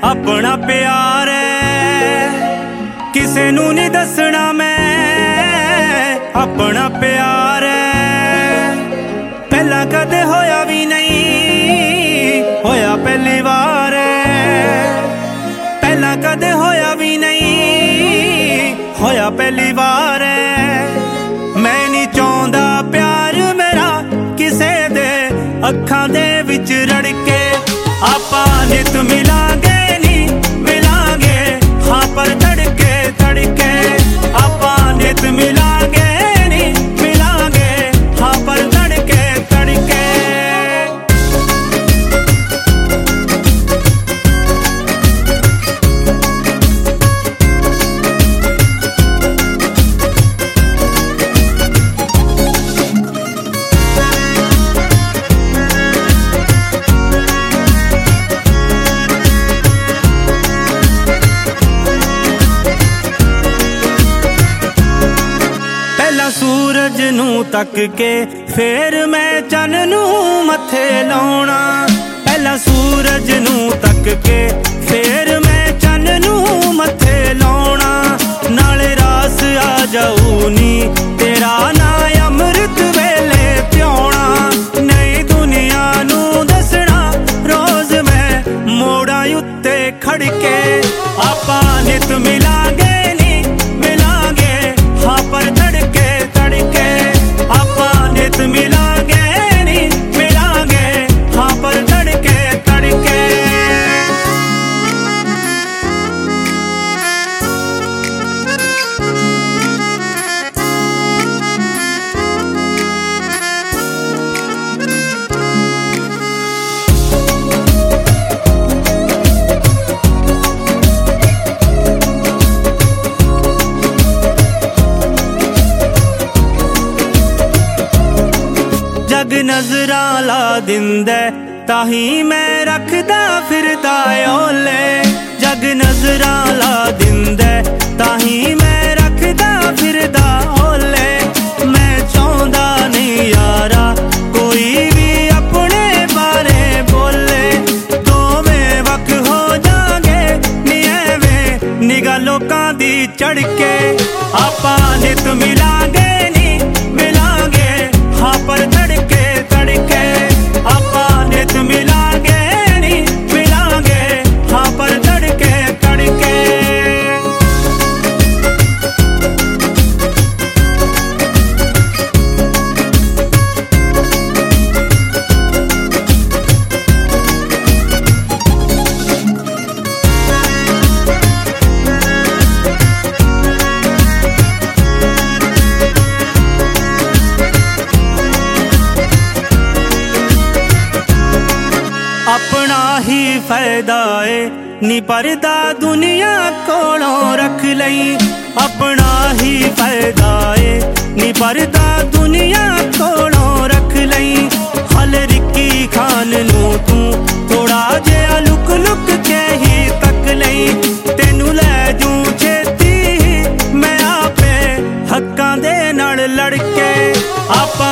अपना प्यार है किसे नू नहीं दसना मैं अपना प्यार है। पहला कदे होया भी नहीं होया पहली बार है। पहला कदे होया भी नहीं होया पहली बार है। मैं नहीं चाहता प्यार मेरा किसे दे अखां दे विच रड़के। आपां नित मिलांगे नी मिलांगे हाँ पर तड़के तड़के। आपां नित मिलांगे नी मिलांगे हाँ पर तड़के तड़के। सूरज नू तक के फिर मैं चन नू मथे लाउणा। पहला सूरज नू तक के फिर मैं चन नू मथे लाउणा। नाले रास आ जाऊ नी तेरा ना अमृत वेले प्याउणा। नई दुनिया नू दसना रोज मैं मोड़ा उत्ते खड़के। आपां नित मिलांगे नी मिलांगे हाँ पर तड़के तड़के। आपां नित मिलांगे नी मिलांगे हाँ पर तड़के तड़के। जग नजरा ला दिंदे ताही मैं रखदा फिरदा ओले। जग नजरा ला दिंदे ताही मैं रखदा फिरदा ओले। मैं चाहता नहीं यारा कोई भी अपने बारे बोले। दोवें वक हो जागे नी एवें निगाह लोकां दी चढ़के। आपां नित मिलांगे नी मिलांगे हाँ पर तड़के तड़के। आपां नित मिलांगे नी मिलांगे हाँ पर तड़के तड़के। अपना ही फायदा है नी परदा दुनिया कोलों रख लई। अपना ही फायदा है नी परदा दुनिया कोलों रख लई। हल रिक्की खान नू तू थोड़ा जिहा लुक लुक के ही तक लई। तेनू लै जूं छेती मैं आपे हक्कां दे नाल लड़के। आपां